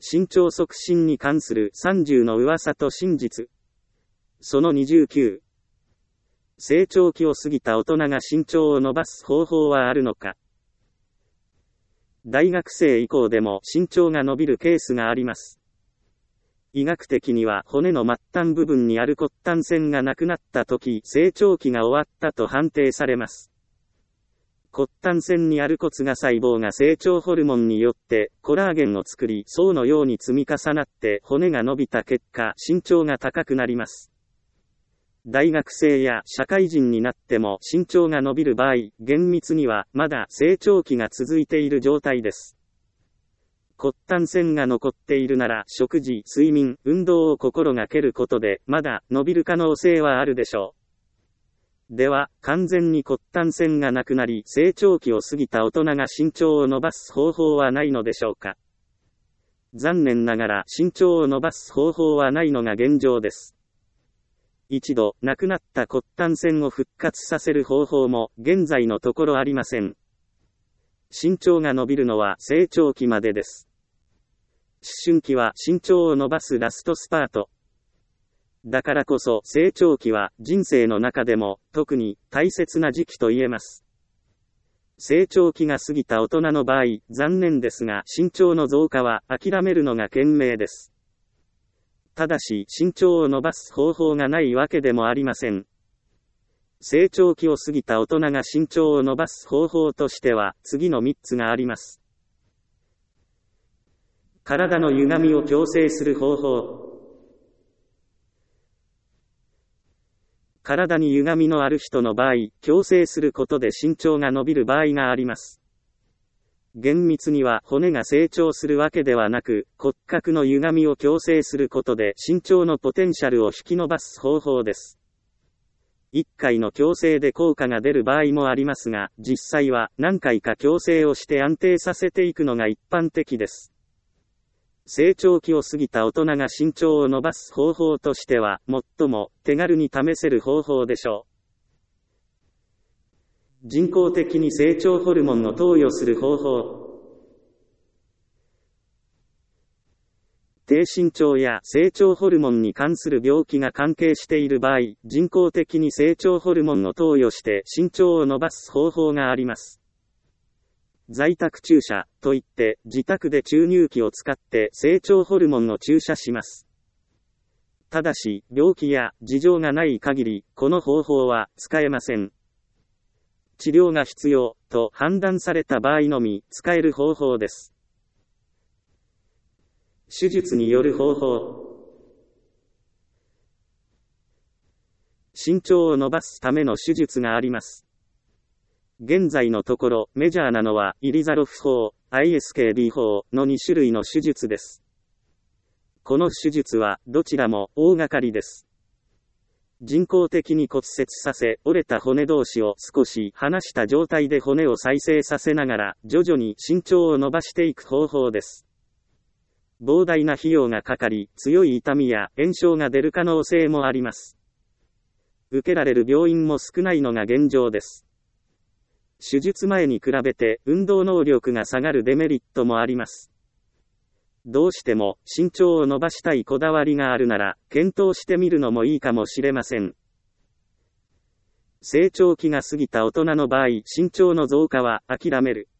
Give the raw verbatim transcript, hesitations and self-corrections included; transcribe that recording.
身長促進に関するさんじゅうの噂と真実。そのにじゅうきゅう。成長期を過ぎた大人が身長を伸ばす方法はあるのか。大学生以降でも身長が伸びるケースがあります。医学的には骨の末端部分にある骨端線がなくなったとき、成長期が終わったと判定されます。骨端線にある骨芽細胞が成長ホルモンによってコラーゲンを作り、層のように積み重なって骨が伸びた結果、身長が高くなります。大学生や社会人になっても身長が伸びる場合、厳密にはまだ成長期が続いている状態です。骨端線が残っているなら、食事、睡眠、運動を心がけることで、まだ伸びる可能性はあるでしょう。では、完全に骨端線がなくなり、成長期を過ぎた大人が身長を伸ばす方法はないのでしょうか。残念ながら身長を伸ばす方法はないのが現状です。一度、なくなった骨端線を復活させる方法も、現在のところありません。身長が伸びるのは成長期までです。思春期は身長を伸ばすラストスパート。だからこそ成長期は人生の中でも特に大切な時期と言えます。成長期が過ぎた大人の場合、残念ですが身長の増加は諦めるのが賢明です。ただし身長を伸ばす方法がないわけでもありません。成長期を過ぎた大人が身長を伸ばす方法としては次のみっつがあります。体の歪みを矯正する方法。体に歪みのある人の場合、矯正することで身長が伸びる場合があります。厳密には骨が成長するわけではなく、骨格の歪みを矯正することで身長のポテンシャルを引き伸ばす方法です。いっかいの矯正で効果が出る場合もありますが、実際は何回か矯正をして安定させていくのが一般的です。成長期を過ぎた大人が身長を伸ばす方法としては、最も手軽に試せる方法でしょう。人工的に成長ホルモンを投与する方法。低身長や成長ホルモンに関する病気が関係している場合、人工的に成長ホルモンを投与して身長を伸ばす方法があります。在宅注射といって自宅で注入器を使って成長ホルモンを注射します。ただし病気や事情がない限りこの方法は使えません。治療が必要と判断された場合のみ使える方法です。手術による方法。身長を伸ばすための手術があります。現在のところメジャーなのはイリザロフ法、アイエスケーディー 法のに種類の手術です。この手術はどちらも大掛かりです。人工的に骨折させ、折れた骨同士を少し離した状態で骨を再生させながら徐々に身長を伸ばしていく方法です。膨大な費用がかかり、強い痛みや炎症が出る可能性もあります。受けられる病院も少ないのが現状です。手術前に比べて運動能力が下がるデメリットもあります。どうしても身長を伸ばしたいこだわりがあるなら、検討してみるのもいいかもしれません。成長期が過ぎた大人の場合、身長の増加は諦める。